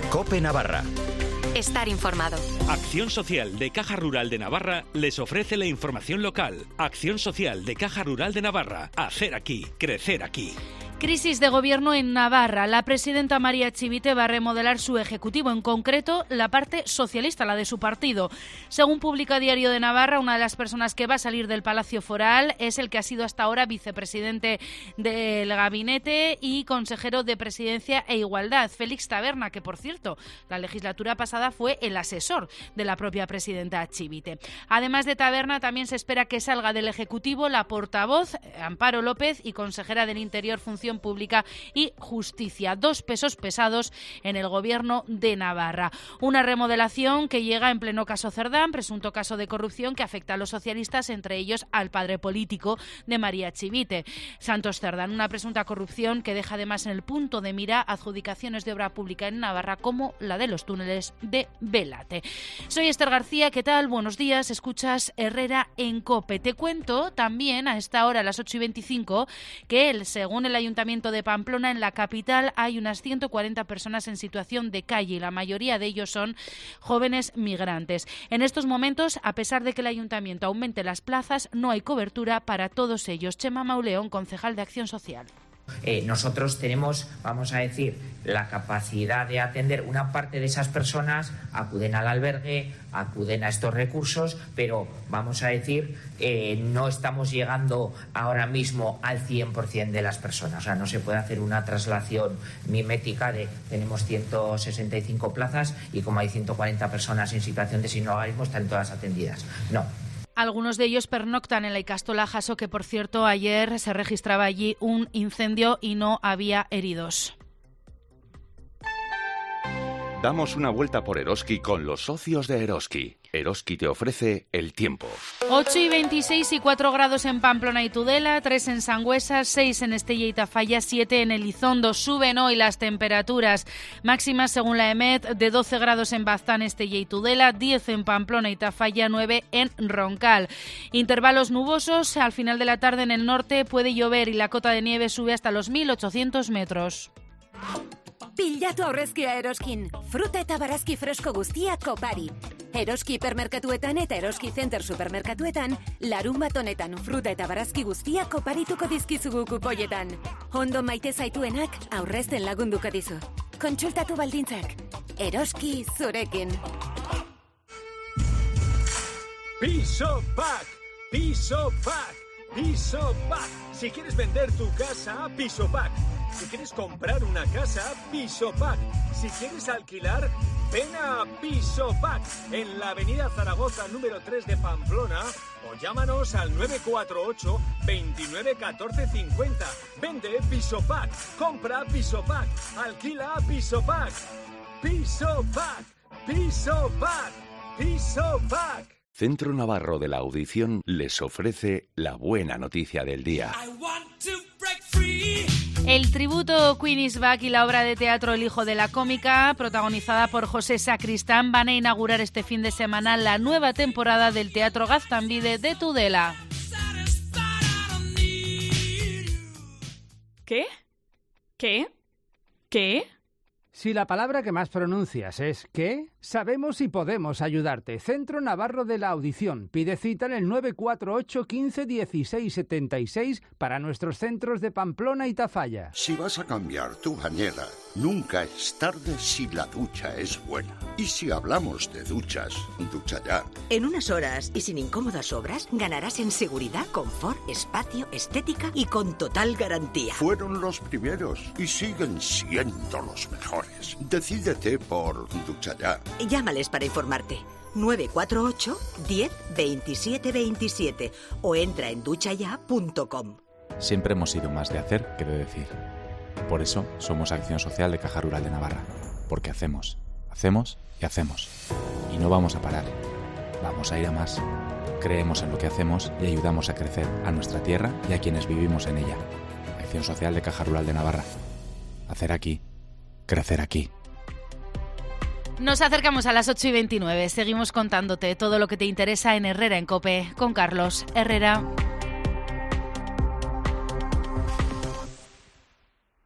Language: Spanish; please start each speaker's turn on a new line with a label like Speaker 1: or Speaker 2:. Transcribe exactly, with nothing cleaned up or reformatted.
Speaker 1: COPE Navarra.
Speaker 2: Estar informado.
Speaker 3: Acción Social de Caja Rural de Navarra les ofrece la información local. Acción Social de Caja Rural de Navarra. Hacer aquí, crecer aquí.
Speaker 4: Crisis de gobierno en Navarra. La presidenta María Chivite va a remodelar su ejecutivo, en concreto la parte socialista, la de su partido. Según publica Diario de Navarra, una de las personas que va a salir del Palacio Foral es el que ha sido hasta ahora vicepresidente del gabinete y consejero de Presidencia e Igualdad, Félix Taberna, que por cierto, la legislatura pasada fue el asesor de la propia presidenta Chivite. Además de Taberna, también se espera que salga del ejecutivo la portavoz Amparo López y consejera del Interior, Función Pública y Justicia, dos pesos pesados en el gobierno de Navarra. Una remodelación que llega en pleno caso Cerdán, presunto caso de corrupción que afecta a los socialistas, entre ellos al padre político de María Chivite, Santos Cerdán. Una presunta corrupción que deja además en el punto de mira adjudicaciones de obra pública en Navarra como la de los túneles de Belate. Soy Esther García, ¿qué tal? Buenos días, escuchas Herrera en COPE. Te cuento también a esta hora, a las ocho y veinticinco, que el, según el Ayuntamiento de Pamplona, en la capital hay unas ciento cuarenta personas en situación de calle y la mayoría de ellos son jóvenes migrantes. En estos momentos, a pesar de que el Ayuntamiento aumente las plazas, no hay cobertura para todos ellos. Chema Mauleón, concejal de Acción Social.
Speaker 5: Eh, nosotros tenemos, vamos a decir, la capacidad de atender una parte de esas personas, acuden al albergue, acuden a estos recursos, pero vamos a decir, eh, no estamos llegando ahora mismo al cien por ciento de las personas. O sea, no se puede hacer una traslación mimética de tenemos ciento sesenta y cinco plazas y como hay ciento cuarenta personas en situación de sinhogarismo, están todas atendidas. No.
Speaker 4: Algunos de ellos pernoctan en la Ikastola Jaso, que por cierto ayer se registraba allí un incendio y no había heridos.
Speaker 6: Damos una vuelta por Eroski con los socios de Eroski. Eroski te ofrece el tiempo.
Speaker 4: ocho y veintiséis y cuatro grados en Pamplona y Tudela, tres en Sangüesa, seis en Estella y Tafalla, siete en Elizondo. Suben hoy las temperaturas máximas según la EMET de doce grados en Baztán, Estella y Tudela, diez en Pamplona y Tafalla, nueve en Roncal. Intervalos nubosos, al final de la tarde en el norte puede llover y la cota de nieve sube hasta los mil ochocientos metros.
Speaker 7: Pilatu aurrezkia Eroskin. Fruta eta barazki fresko guztiak opari. Eroski hipermerkatuetan eta Eroski Center supermerkatuetan, larun bat honetan fruta eta barazki guztiak oparituko dizkizugu kupoietan. Ondo maite zaituenak aurrezten lagunduko dizu. Kontsultatu baldintzak. Eroski zurekin.
Speaker 8: Piso Pack. Piso Pack. Piso Pack. Si quieres vender tu casa, Piso Pack. Si quieres comprar una casa, Piso Pack. Si quieres alquilar, ven a Piso Pack en la avenida Zaragoza número tres de Pamplona o llámanos al nueve cuatro ocho, veintinueve, catorce, cincuenta. Vende Piso Pack, compra Piso Pack, alquila Piso Pack. Piso Pack, Piso Pack, Piso Pack.
Speaker 6: Centro Navarro de la Audición les ofrece la buena noticia del día.
Speaker 4: El tributo Queen is Back y la obra de teatro El hijo de la cómica, protagonizada por José Sacristán, van a inaugurar este fin de semana la nueva temporada del Teatro Gaztambide de Tudela.
Speaker 9: ¿Qué? ¿Qué? ¿Qué?
Speaker 10: Si la palabra que más pronuncias es ¿qué?, sabemos y podemos ayudarte. Centro Navarro de la Audición. Pide cita en el nueve cuatro ocho, quince, dieciséis, setenta y seis para nuestros centros de Pamplona y Tafalla.
Speaker 11: Si vas a cambiar tu bañera, nunca es tarde si la ducha es buena. Y si hablamos de duchas, ducha ya.
Speaker 12: En unas horas y sin incómodas obras, ganarás en seguridad, confort, espacio, estética y con total garantía.
Speaker 11: Fueron los primeros y siguen siendo los mejores. Decídete por ducha ya.
Speaker 12: Llámales para informarte. nueve cuatro ocho, diez, veintisiete, veintisiete o entra en ducha ya punto com.
Speaker 13: Siempre hemos sido más de hacer que de decir. Por eso somos Acción Social de Caja Rural de Navarra. Porque hacemos, hacemos y hacemos. Y no vamos a parar. Vamos a ir a más. Creemos en lo que hacemos y ayudamos a crecer a nuestra tierra y a quienes vivimos en ella. Acción Social de Caja Rural de Navarra. Hacer aquí, crecer aquí.
Speaker 4: Nos acercamos a las ocho y veintinueve. Seguimos contándote todo lo que te interesa en Herrera en COPE con Carlos Herrera.